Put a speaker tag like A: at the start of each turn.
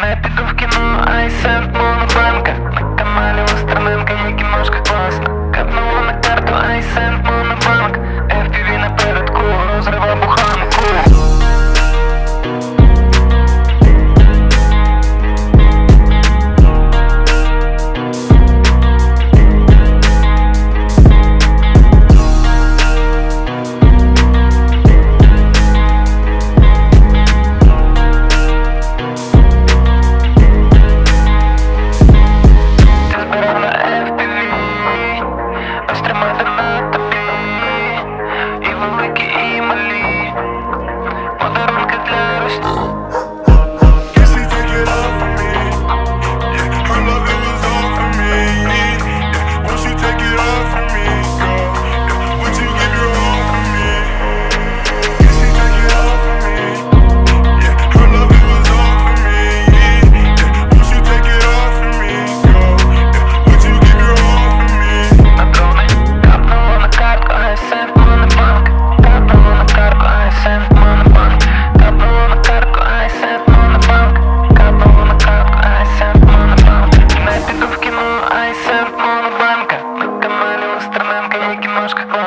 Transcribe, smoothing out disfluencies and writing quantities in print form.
A: Я піду в кіно, айсент, монобанка. На каналі Остерненка є кіношка класна. Капнула на карту, айсент, монобанк. FPV напередку, розрива буханку. Айсент, монобанка. На каналі Остерненка є кіношка класна.